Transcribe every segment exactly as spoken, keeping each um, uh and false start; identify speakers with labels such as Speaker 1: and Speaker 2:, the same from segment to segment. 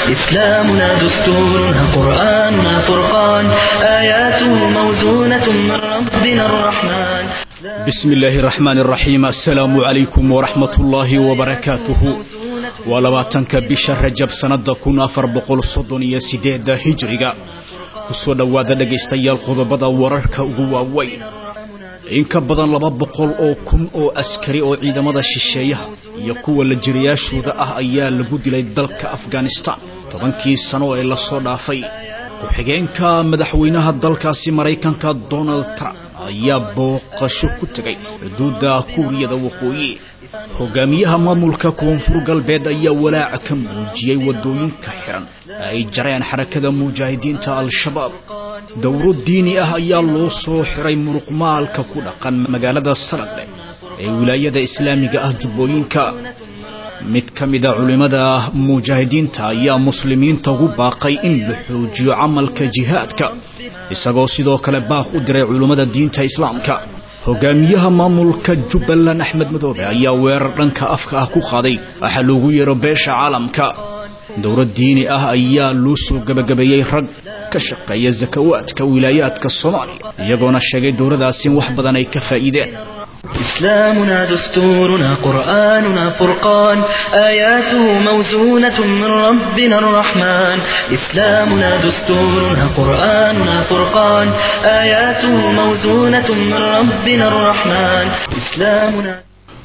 Speaker 1: إسلامنا دستورنا قرآننا فرقان آياته موزونة من ربنا الرحمن
Speaker 2: بسم الله الرحمن الرحيم السلام عليكم ورحمة الله وبركاته ولباتنك بشهر رجب سنة كون أفر بقول صدنية سيدة هجرية كسو دوادا دقيستيال قضبدا وراركا uguwaaweyn in ka badan laba boqol oo kun oo askari oo ciidamada shisheeyaha iyo kuwa la jiriyaashooda ah ayaa lagu dilay dalka Afghanistan tobankii sano ee la soo dhaafay ku xigeenka madaxweynaha dalkaasi Mareykanka Donald Trump ayaa booqasho ku tagay xuduudda Kuuriyada Waqooyi hogaamiyaha maamulka koonfur galbeed ayaa walaac ka muujiyay wadooyinka xiran ay jareen xarakada mujaahidiinta al-shabaab dowlad diini ah ayaa loo soo xiray muruqmaalka ku dhaqan magaalada Saladeh ee wilaayada islaamiga ah Jubbooyinka mid kamida culimada mujaahidiinta ayaa muslimiinta ugu baaqay in la xoojiyo amalka jihaadka isagoo sidoo kale baaq u diray culimada diinta islaamka hogaamiyaha maamulka Jubbaland Axmed Madoobe ayaa weerar dhanka afka ah ku qaaday waxa lagu yeero beesha caalamka dowlad diini ah ayaa loo soo gabagabeeyay rag ka shaqeeya zakawaadka wilaayadka Soomaaliya iyagoona sheegay dowladaasi wax badan ay ka faa'iideen
Speaker 1: إسلامنا دستورنا قرآننا فرقان آياته موزونة من ربنا الرحمن إسلامنا دستورنا قرآننا فرقان آياته موزونة من ربنا الرحمن إسلامنا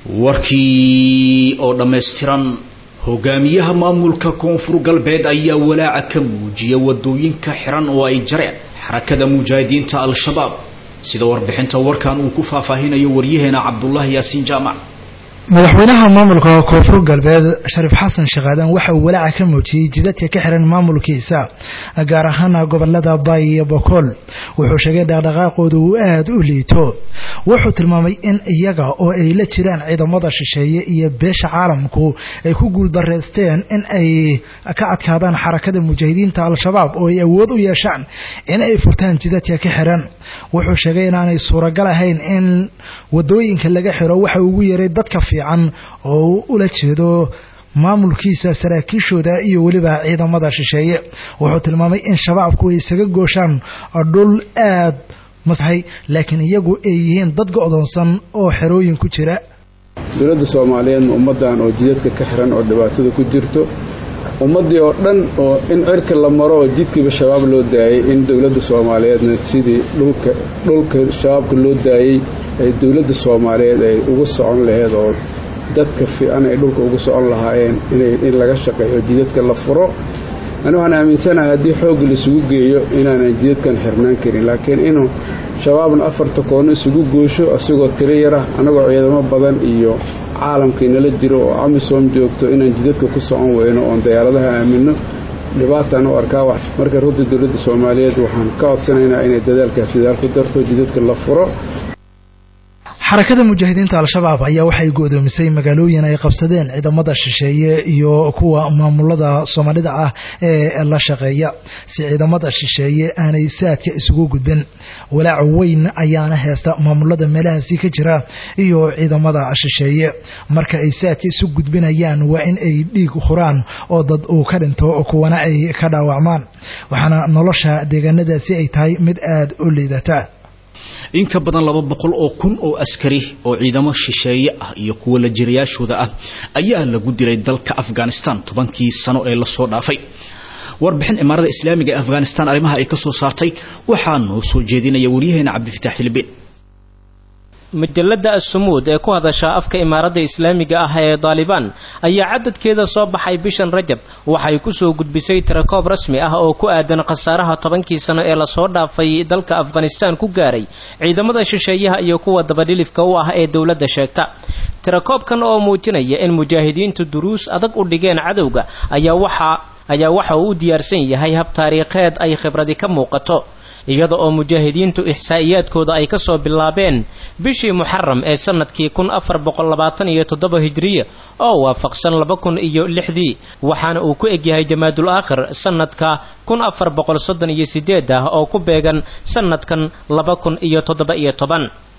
Speaker 2: warkii oo dhameystiran hogaamiyaha maamulka koonfur galbeed ayaa walaac ka muujiyay wadooyinka xiran oo ay jareen xarakada mujaahidiinta al-shabaab sida warbixinta warkan uu ku faahfaahinayo wariyaheena Cabdullah Yaasin Jaamac
Speaker 3: madaxweynaha maamulka koonfur galbeed Sharif Xasan Shaqaadan waxa uu walaac ka muujiyay jidadka ka xiran maamulkiisa gaar ahaan gobolada Bay iyo Boqol wuxuu sheegay dhaqdhaqaaqoodu uu aad u liito wuxuu tilmaamay in iyaga oo ay la jiraan ciidamada shisheeye iyo beesha caalamku ay ku guul dareysteen in ay ka adkaadaan xarakada mujaahidiinta al-shabaab oo ay awood u yeeshaan in ay furtaan jidadka ka xiran wuxuu sheegay in aanay suuragal ahayn in wadooyinka laga xiro waxa ugu yeeray dadka fiican oo ula jeedo maamulkiisa saraakiishooda iyo waliba ciidamada shisheeye wuxuu tilmaamay in shabaabku ay isaga gooshaan dhul aad masahay laakiin iyagu ay yihiin dad go'doonsan oo xerooyin ku jira
Speaker 4: dowladda Soomaaliyeed ummadan oo jidadka ka xiran oo dhibaatada ku jirto ummadii oo dhan oo in cirka la maro oo jidkiiba shabaab loo daayay in dowladda Soomaaliyeedna sidii dhulka dhulka shabaabka loo daayay ay dowladda Soomaaliyeed ay ugu socon lahayd oo dadka fiican ay dhulka ugu socon lahaayeen inay in laga shaqeeyo jidadka la furo anigu waxaan aaminsanahay haddii xoog la isugu geeyo inaanan jidadkan xirnaan karin laakiin inuu shabaabna afarta koon isugu goosho asagoo tiro yar ah anagoo ciidamo badan iyo caalamkii nala jiro oo amisom joogto inaan jidadka ku socon weyno oo diyaaradaha aamino dhibaataan u arkaa wax marka runtii dowladda Soomaaliyeed waxaan ka codsanaynaa inay dadaalkaas dadaal ku darto jidadka la furo xarakada mujaahidiinta al-shabaab ayaa waxay go'doomisay magaalooyin ay qabsadeen ciidamada shisheeye iyo kuwa maamulada Soomaalida ah ee la shaqeeya si ciidamada shisheeye aanay saadka isugu gudbin walaac weyn ayaana heesta maamulada meelahaasi ka jira iyo ciidamada shisheeye marka ay saadka isu gudbinayaan waa in ay dhiig khuraan oo dad uu ka dhinto kuwana ay ka dhaawacmaan waxaana nolosha deegaanadaasi ay tahay mid aad u liidata
Speaker 2: in ka badan laba boqol oo kun oo askari oo ciidamo shisheeye ah iyo kuwa la jiriyaashooda ah ayaa lagu dilay dalka Afghanistan tobankii sano ee la soo dhaafay warbixin imaarada islaamiga ee Afghanistan arimaha ay ka soo saartay waxaan noo soo jeedinaya wariyaheena Cabdifataax Hilbeen
Speaker 5: مجلة السمود ee ku hadasha afka imaaradda islaamiga ah ee Taliban ayaa cadadkeeda soo baxay bishan Rajab waxay ku soo gudbisay tirakoob rasmi ah oo ku aadan qasaaraha tobankii sano ee la soo dhaafay dalka Afghanistan ku gaaray ciidamada shisheeyaha iyo kuwa dabadhilifka u ah ee dawladda sheegta tirakoobkan oo muujinaya in mujaahidiintu duruus adag u dhigeen cadawga ayaa waxa ayaa waxa uu diyaarsan yahay hab taariikheed ay khibradi ka muuqato iyada oo mujaahidiintu ihsaa'iyaadkooda ay ka soo bilaabeen bishii Muharram ee sanadkii kun afar boqol labaatan iyo toddoba hijriya oo waafaqsan laba kun iyo lixdii waxaana uu ku egyahay Jamaadul Aakhir sanadka kun afar boqol soddon iyo siddeed oo ku beegan sanadkan laba kun iyo toddoba iyo toban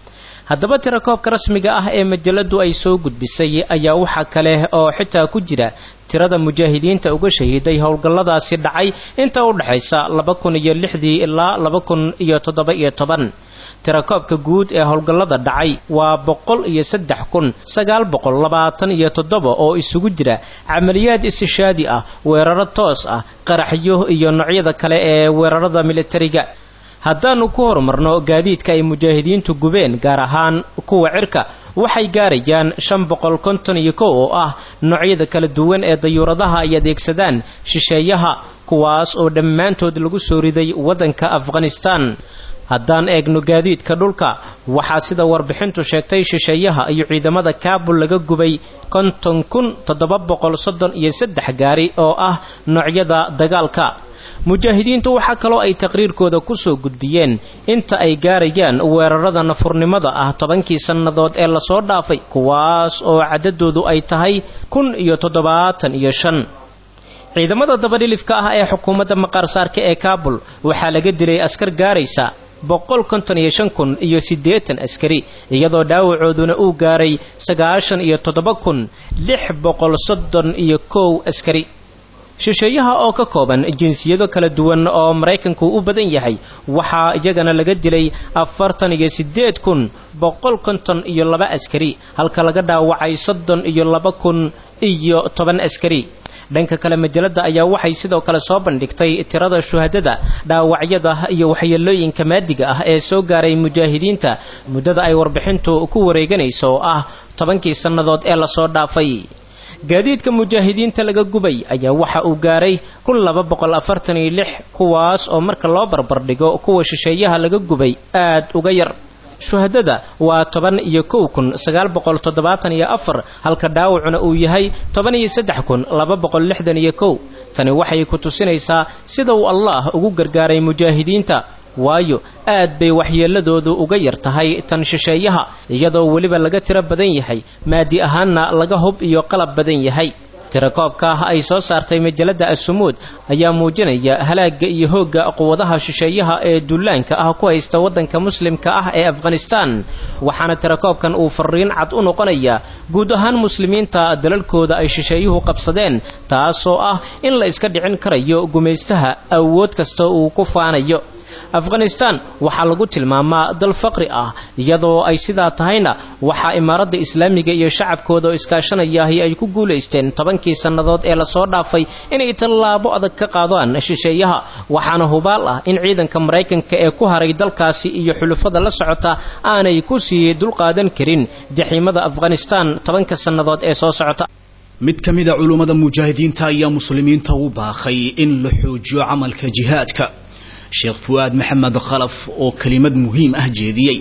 Speaker 5: haddaba tirakoobka rasmiga ah ee majaladu ay soo gudbisay ayaa waxa kale oo xitaa ku jira tirada mujaahidiinta uga shahiiday howlgalladaasi dhacay inta u dhaxaysa laba kun iyo lixdii ilaa laba kun iyo toddoba iyo toban tirakoobka guud ee howlgallada dhacay waa boqol iyo saddex kun sagaal boqol labaatan iyo toddoba oo isugu jira camaliyaad istishaadi ah weeraro toos ah qaraxyo iyo noocyada kale ee weerarada militariga haddaanu ku horumarno gaadiidka ay mujaahidiintu gubeen gaar ahaan kuwa cirka waxay gaarayaan shan boqol konton iyo kow oo ah noocyada kala duwan ee dayuuradaha ay adeegsadaan shisheeyaha kuwaas oo dhammaantood lagu soo riday waddanka Afghanistan haddaan eegno gaadiidka dhulka waxaa sida warbixintu sheegtay shisheeyaha iyo ciidamada Kaabul laga gubay konton kun toddoba boqol soddon iyo saddex gaari oo ah noocyada dagaalka mujaahidiintu waxa kaloo ay taqriirkooda ku soo gudbiyeen inta ay gaarayaan weerarada nafurnimada ah tobankii sannadood ee la soo dhaafay kuwaas oo cadadoodu ay tahay kun iyo toddobaatan iyo shan ciidamada dabadhilifka ah ee xukuumadda maqaarsaarka ee Kaabul waxaa laga dilay askar gaaraysa boqol konton iyo shan kun iyo siddeetan askari iyadoo dhaawacooduna uu gaaray sagaashan iyo toddoba kun lix boqol soddon iyo kow askari shisheeyaha oo ka kooban jinsiyado kala duwan oo Mareykanku u badan yahay waxaa iyagana laga dilay afartan iyo siddeed kun boqol konton iyo laba askari halka laga dhaawacay soddon iyo laba kun iyo toban askari dhanka kale majalada ayaa waxay sidoo kale soo bandhigtay tirada shuhadada dhaawacyada iyo waxyeelooyinka maadiga ah ee soo gaaray mujaahidiinta muddada ay warbixintu ku wareeganayso oo ah tobankii sannadood ee la soo dhaafay gaadiidka mujaahidiinta laga gubay ayaa waxa uu gaaray kun laba boqol afartan iyo lix kuwaas oo marka loo barbar dhigo kuwa shisheeyaha laga gubay aad uga yar shuhadada waa toban iyo kow kun sagaal boqol toddobaatan iyo afar halka dhaawacuna uu yahay toban iyo saddex kun laba boqol lixdan iyo kow tani waxay ku tusinaysaa sida uu Allah ugu gargaaray mujaahidiinta waayo aad bay waxyeeladoodu uga yar tahay tan shisheeyaha iyadoo waliba laga tiro badan yahay maadi ahaanna laga hub iyo qalab badan yahay tirakoobka ay soo saartay majalada As-Sumuud ayaa muujinaya halaaga iyo hooga quwadaha shisheeyaha ee duulaanka ah ku haysta wadanka muslimka ah ee Afghanistan waxaana tirakoobkan uu fariin cad u noqonaya guud ahaan muslimiinta dalalkooda ay shisheeyuhu qabsadeen taasoo ah in la iska dhicin karayo gumeystaha awood kasta uu ku faanayo Afghanistan waxa lagu tilmaamaa dal faqri ah iyadoo ay sidaa tahayna waxa imaaradda islaamiga iyo shacabkooda iskaashanaya ay ku guuleysteen tobankii sannadood ee la soo dhaafay inay tallaabo adag ka qaadaan shisheeyaha waxaana hubaal ah in ciidanka Mareykanka ee ku haray dalkaasi iyo xulufada la socota aanay ku sii dulqaadan karin jaxiimada Afghanistan tobanka sannadood ee soo socota
Speaker 2: mid kamida culimada mujaahidiinta ayaa muslimiinta u baaqay in la xoojiyo amalka jihaadka Sheekh Fuad Maxamed Khalaf oo kelimad muhiim ah jeediyay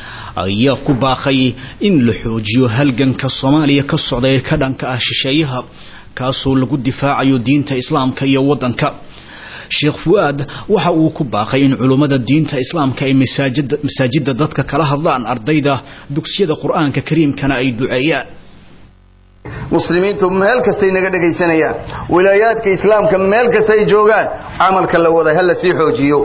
Speaker 2: ayaa ku baaqay in la xoojiyo halganka Soomaaliya ka socda ee ka dhanka ah shisheeyaha kaasoo lagu difaacayo diinta Islaamka iyo wadanka Sheekh Fuad waxa uu ku baaqay in culimada diinta Islaamka ay masaajid masaajida dadka kala hadlaan ardayda dugsiyada Qur'aanka Kariimkana ay duceeyaan
Speaker 6: muslimiintu meel kasta ay naga dhageysanayaan wilaayadka islaamka meel kasta ay joogaan amalka la wada hal si xoojiyo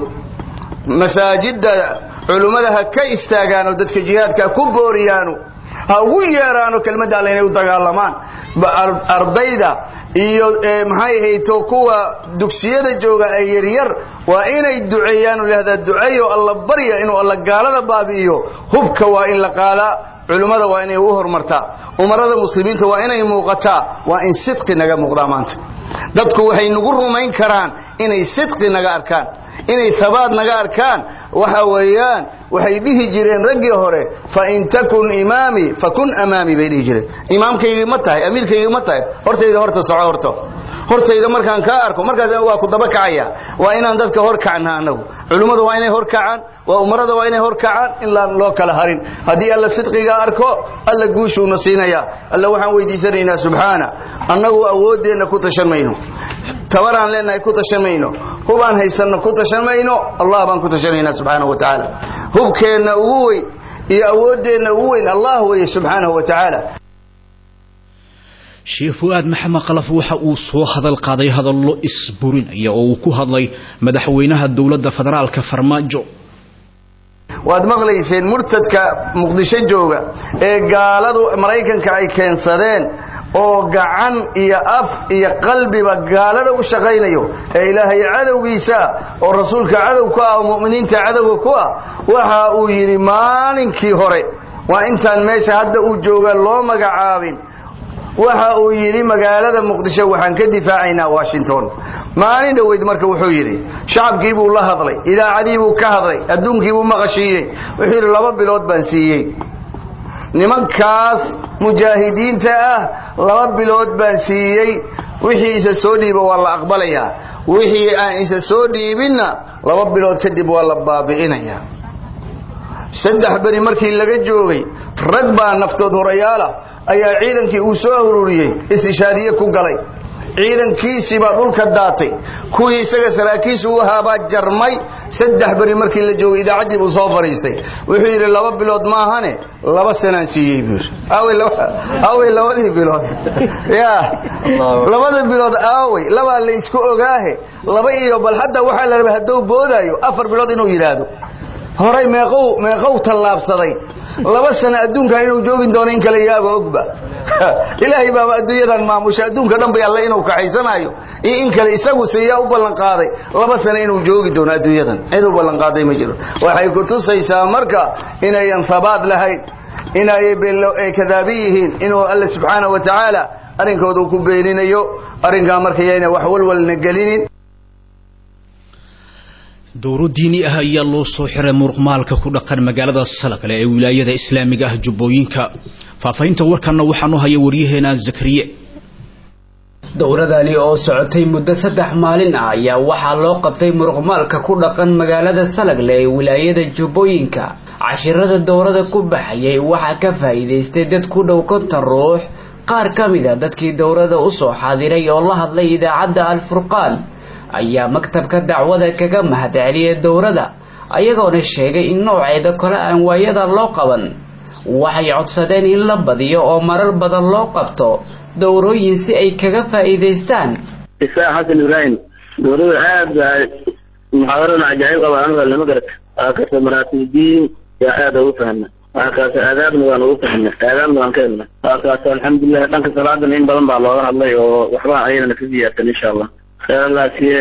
Speaker 6: masaajida culimada ha ka istaagaan oo dadka jihaadka ku booriyaan ha ugu yeeraan kelmadda Alle inay u dagaalamaan ardayda iyo maxay hayto kuwa dugsiyada jooga ay yar yar waa inay duceeyaan leeyahay duceeyo Allah bariya inuu Allah gaalada baabiyo hubka waa in la qaala culimada waa inay u hormartaa umarada muslimiinta waa inay muuqataa waa in sidqi naga muuqda maanta dadku waxay nagu rumayn karaan inay sidqi naga arkaan inay thabaat naga arkaan waxa weeyaan waxay dhihi jireen ragii hore fa in takun imami fakun amami bay dhihi jireen imaamkayga ma tahay amiirkayga ma tahay hortayda horta soco horto hortayda markaan ka arko markaas waa ku daba kacaya waa inaan dadka hor kacna anagu culimadu waa inay hor kacaan waa umarada waa inay hor kacaan in la loo kala harin hadii alla sidqiga arko alla guushu nasiinaya alla waxaan weydiisanaynaa subhana annagu awoodeena ku tashanayno tabaraan leenahay ku tashanayno hubaan haysanno ku tashanayno Allah baan ku tashanaynaa subhanahu wa ta'ala hubkeena ugu weyn iyo awoodeena ugu weyn Allah weeye subhanahu wa ta'ala
Speaker 2: Sheekh Fuad Maxamed Khalaf waxa uu soo hadal qaaday hadallo isburinaya oo uu ku hadlay madaxweynaha dawladda federaalka Farmaajo
Speaker 6: waad maqlayseen murtadka muqdisho jooga ee gaaladu maraykanka ay keensadeen oo gacan iyo af iyo qalbiba gaalada u shaqaynayo ee ilaahay cadowgiisa oo rasuulka cadow ku ah oo mu'miniinta cadowga ku ah waxa uu yiri maalinkii hore waa intaan meesha hadda uu jooga loo magacaabin waxa uu yiri magaalada muqdisho waxaan ka difaacaynaa Washington maalin dhaweyd marka wuxuu yiri shacabkii buu la hadlay idaacadii buu ka hadlay adduunkii buu maqashiyay wuxuu yiri laba bilood baan siiyay nimankaas mujaahidiinta ah laba bilood baan siiyay wixii isa soo dhiibo waa la aqbalayaa wixii aan isa soo dhiibinna laba bilood kadib waa la baabi'inayaa saddex bari markii laga joogay rag baa naftood horayaala ayaa ciidankii uu soo ururiyay istishaadiye ku galay ciidankiisii baa dhulka daatay kuwii isaga saraakiisha u ahaa jarmay saddex bari markii la joogay idaacadii buu soo fariistay wuxuu yiri laba bilood ma ahane laba sanaan siiyay buu aaway laba aaway labadii bilood ya labada bilood aaway laba la isku ogaahe laba iyo bal hadda waxa la rabaa haduu boodaayo afar bilood inuu yiraahdo horay meeqow meeqow talaabsaday laba sano adduunka inuu joogin doono in kala yaabo ogba ilaahay baa adduunyadan maamusha adduunka dhan bay alla inuu kaxaysanayo iyo in kale isagu siyaa u ballan qaaday laba sano inuu joogi doono adduunyadan cid u ballan qaaday ma jiro waxay ku tusaysaa marka inayan sabaad lahayn inay beelo ee kadaabiyihiin inuu alla subhanahu wa ta'ala arinkooda ku beeninayo arinka markay ayna wax walwalna galinin
Speaker 2: dowro diini ah ayaa loo soo xiray muruqmaalka ku dhaqan magaalada Salakale ee wilaayada Islaamiga ah Jubbooyinka faafaynta warkana waxaanu haya wariyaheena Zakariye
Speaker 7: dowradani oo socotay muddo saddex maalin ah ayaa waxa loo qabtay muruqmaalka ku dhaqan magaalada Salakale ee wilaayada Jubbooyinka cashirada dowrada ku baxayay waxa ka faa'iideystay dad ku dhow konton ruux qaar kamid ah dadkii dowrada u soo xaadiray oo la hadlay idaacadda Al-Furqaan ayaa maktabka dacwada kaga mahadceliyay dowrada ayagoona sheegay in nooceeda kale aan waayada loo qaban waxay codsadeen in la badiyo oo marar badan loo qabto dowrooyin si ay kaga faa'iideystaan
Speaker 8: isaa hadan ibrahim dowrada aad ay muxaadarada ajaayib qabaan lama garad ka maraatibin ya aad u fahmay waakaas aadaabna waan ugu fahmay aadaabna waan ka helnay waakaas alxamdulillah dhanka salaada in badan baa looga hadlay oo waxba ayna ka diyaarsan insha Allah خير الله سيه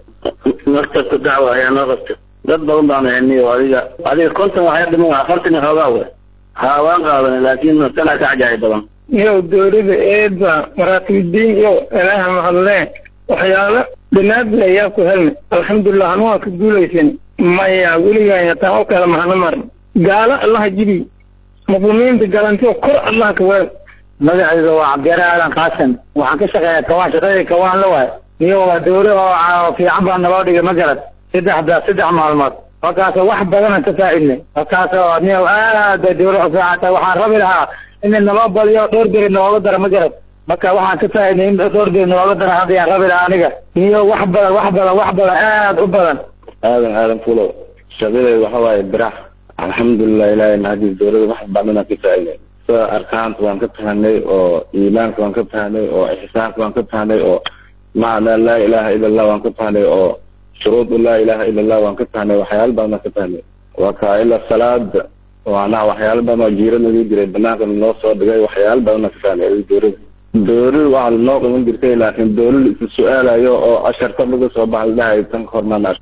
Speaker 8: نكتب الدعوة يا نغست قد بوضعنا يعني وهذه هذه كنت واحد من آخرتني هواوة هواوة قابل لكن طلع عجائب طبعا
Speaker 9: يو دوري بإيدا مراتب الدين يو إلها محلين وحيالا بناد لأياكو هلمي الحمد لله أنواع كدوليسين ما يقولي يعني يتعوك لما هنمر قال الله جبي مظلومين بقالانتو قرأ الله كوال ماذا عزيزة وعبيرا على قاسم وحكشك يا كوان شغير كوان لواي iyo dowro oo fi camba nabadiga magarad saddex saddex maalmood wakaas wax badan ka faa'iidnay wakaas niyo aad dowro fiicanta waxaan rabi lahaa in nabad baliyo dhowr bir nooga dara magarad marka waxaan ka faa'iidnay in dhowr bir nooga dara hadii aan rabi lahaa aniga niyo wax badan wax badan wax badan aad u badan
Speaker 8: aadan aadan fulo shaqadeedu waxa waaye birax alxamdulillah ilaahay mahdi dowrada wax badan ka faa'iidnay soo arkaanta waan ka fahanay oo iimaanka waan ka fahanay oo ihsaanka waan ka fahanay oo معنى لا إله إلا الله وانكتاني أو شروط لا إله إلا الله وانكتاني وحيال بنا كتاني وكائل الصلاة وانا وحيال بنا جيرنا دي جري بناك النص ودقاي وحيال بنا كتاني دوري دوري وعلى النوق من جرتي لكن دوري السؤال أيوه أو أشر تبقى صباح الله يتنخر مناش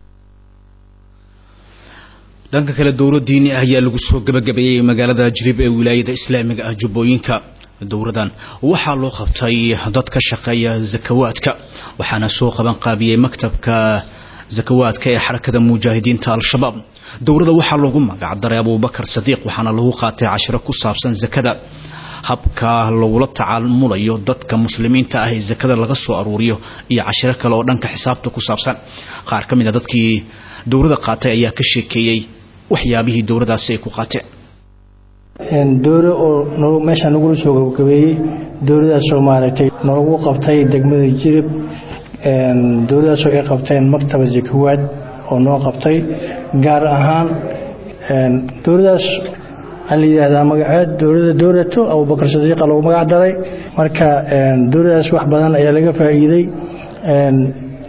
Speaker 2: dhanka kale dowro diini ah ayaa lagu soo gabagabeeyay magaalada Jilib ee wilaayada Islaamiga ah Jubbooyinka dowradan waxaa loo qabtay dad ka shaqeeya zakawaadka waxaana soo qaban qaabiyay maktabka zakawaadka ee xarakada mujaahidiinta al-shabaab dowrada waxaa lagu magac daray Abu Bakar Sadiq waxaana lagu qaatay cashiro ku saabsan zakada habka lagula tacaamulayo dadka muslimiinta ah ee zakada laga soo aruuriyo iyo cashiro kale oo dhanka xisaabta ku saabsan qaar kamid ah dadkii dowrada qaatay ayaa ka sheekeeyay waxyaabihii dowradaasi ay ku qaateen
Speaker 10: een dooro oo meesha nagu soo gabagabeeyay dowradaas oo maaragtay noogu qabtay degmada Jilib een dowradaas oo ay qabteen maktabka zakawaad oo noo qabtay gaar ahaan een dowradaas ali yiraahdaa magaceed dowrada dowrato Abu Bakar Sadiq lagu magac daray marka een dowradaas wax badan ayaa laga faa'iiday een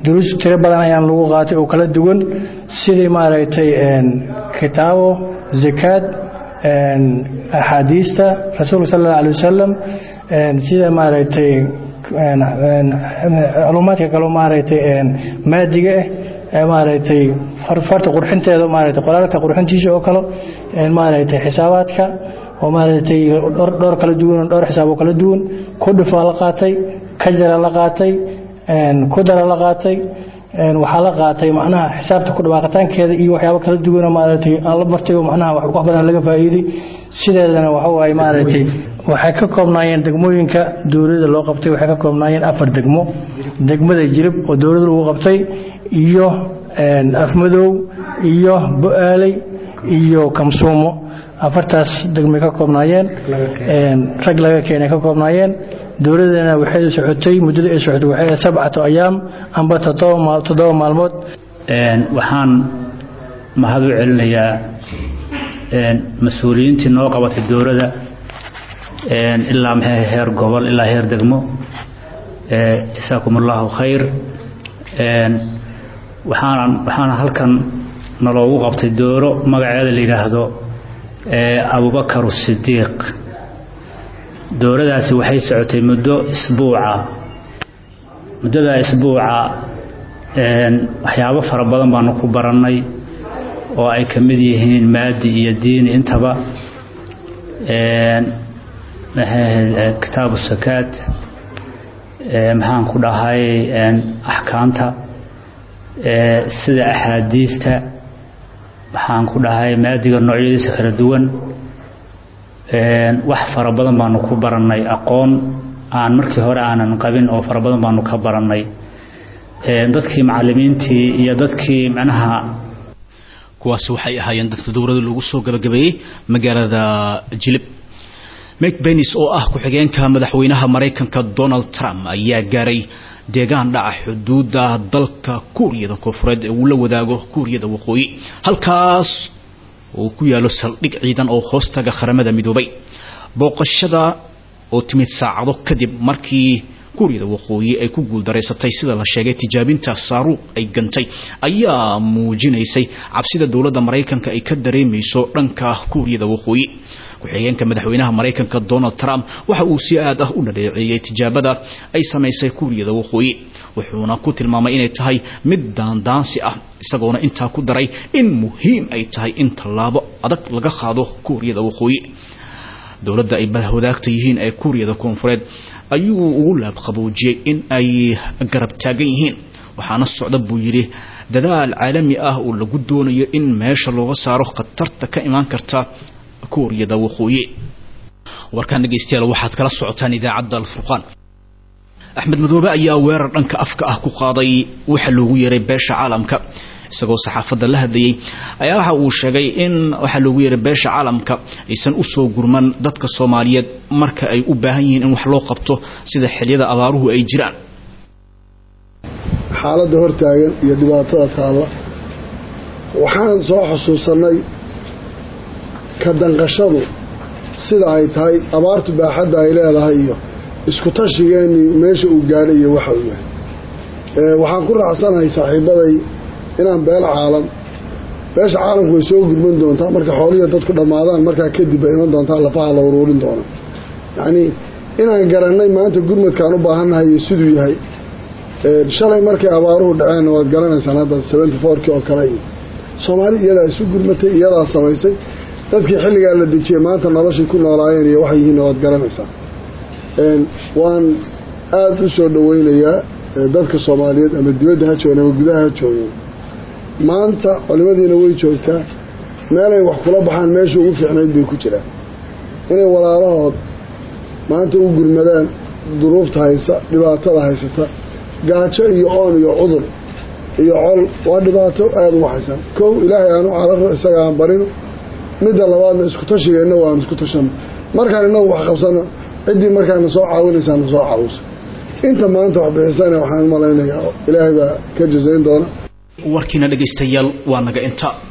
Speaker 10: duruus tiro badan ayaan lagu qaatay oo kala duwan sidii maaragtay kitaabo zakaad axaadiista rasuulka sallallahu alayhi wasallam sida maaragtay macluumaadka kale maaragtay maadiga ah maaragtay farfarta qurxinteeda maaragtay qoraalka qurxintiisa oo kale maaragtay xisaabaadka oo maaragtay dhowr kala duwan dhowr xisaab oo kala duwan ku dhifaa la qaatay ka jara la qaatay ku dara la qaatay waxa la qaatay macnaha xisaabta ku dhawaaqitaankeeda iyo waxyaabo kala duwan maaragtay aan la bartay oo macnaha wax badan laga faa'iiday sideedana waxa way maaragtay waxay ka koobnaayeen degmooyinka dawladda loo qabtay waxay ka koobnaayeen afar degmo degmada Jilib oo dawladda lagu qabtay iyo Afmadow iyo Bu'aalay iyo Kamsuumo afartaas degmo ka koobnaayeen rag laga keenay ka koobnaayeen dawladana waxay socotay muddada ay socotay waxay sabcato ayaam amba toddoba maalmood
Speaker 11: waxaan mahad u celinayaa mas'uuliyiintii noo qabatay dawladda ilaa maxay heer gobol ilaa heer degmo jazaakumullahu khayr waxaan waxaan halkan naloogu qabtay dooro magaceeda la yiraahdo Abubakar Sidiiq dooradaasi waxay socotay muddo isbuuca muddada isbuuca een waxyaabo fara badan baan ku baranay oo ay kamid yihiin maadi iyo diin intaba een kitaabu sakaat ee maxaan ku dhahay een ahkaamta ee sida ahadiista waxaan ku dhahay maadiga noocyadiisa kala duwan een wax fara badan baan ku baranay aqoon aan markii hore aanan qabin oo fara badan baan ka baranay ee dadkii macallimiintii iyo dadkii macnaha
Speaker 2: kuwaas waxay ahaayeen dadka dawladda lagu soo gabagabeeyay magaalada Jilib Mike Pence oo ah ku xigeenka madaxweynaha Mareykanka Donald Trump ayaa gaaray deegaan dhaca xuduudda dalka Kuuriyada Koonfureed ee uu la wadaago Kuuriyada Waqooyi halkaas oo ku yaalo saldhig ciidan oo hoostaga qaramada midoobay booqashada oo timid saacado kadib markii Kuuriyada Waqooyi ay ku guuldareysatay sida la sheegay tijaabinta saaruuq ay gantay ayaa muujinaysay cabsida dawladda Mareykanka ay ka dareemayso dhanka Kuuriyada Waqooyi ku-xigeenka madaxweynaha Mareykanka Donald Trump waxa uu si aad ah u dhareeciyay tijaabada ay sameysay Kuuriyada Waqooyi wuxuuna ku tilmaamay inay tahay mid daandaansi ah isagoona inta ku daray in muhiim ay tahay in talaabo adag laga qaado Kuuriyada Waqooyi dawladda ay wadaagta yihiin ee Kuuriyada Koonfureed ayuu ugu laab qaboojiyay in ay garab taagan yihiin waxaana socda buu yiri dadaal caalami ah oo lagu doonayo in meesha looga saaro khatarta ka iman karta Kuuriyada Waqooyi warkan dhageystayaal waxaad kala socotaan idaacadda Al-Furqaan Axmed Madoobe ayaa weerar dhanka afka ah ku qaaday waxa loogu yeeray beesha caalamka isagoo saxaafadda la hadlayay ayaa waxa uu sheegay in waxa loogu yeeray beesha caalamka aysan u soo gurman dadka Soomaaliyeed marka ay u baahan yihiin in wax loo qabto sida xilliyada abaaruhu ay jiraan
Speaker 12: xaaladda hortaagan iyo dhibaatada taala waxaan soo xasuusanay ka danqashadu sida ay tahay abaartu baaxadda ay leedahay iyo isku tashigeeni meesha uu gaadhay iyo waxa uu yahay ee waxaan ku raacsanahay saaxiibaday inaan beel caalam beesha caalamku way soo gudban doontaa marka xoolihiisa dadku dhamaadaan markaa kadib ay iman doontaa lafaha la uruurin doona yacni inaan garanay maanta gurmadkaan u baahannahay iyo siduu yahay shalay markay abaaruhu dhaceen waad garanaysaan hadda seventy four-kii oo kale Soomaali iyadaa isu gurmatay iyadaa samaysay dadkii xilligaa la dejiyay maanta noloshii ku noolaayeen iyo waxay yihiin waad garanaysaa waan aad u soo dhaweynayaa dadka Soomaaliyeed ama dibadda ha joogaan ama gudaha ha joogaan maanta culimadiina way joogtaa meelay wax kula baxaan meesha ugu fiicnayd bay ku jiraan inay walaalahood maanta u gurmadaan duruufta haysa dhibaatada haysata gaajo iyo oon iyo cudur iyo col waa dhibaato aad u waxaysan kow ilaahay aanu cararo isaga aan barino midda labaadna isku tashigeena waan isku tashano markaan inagu wax qabsano ciddii markaana soo caawinaysaa na soo caawiso inta maanta wax bixisana waxaan malaynayaa ilaahay baa ka jazayn doona
Speaker 2: warkiina dhageystayaal waa naga inta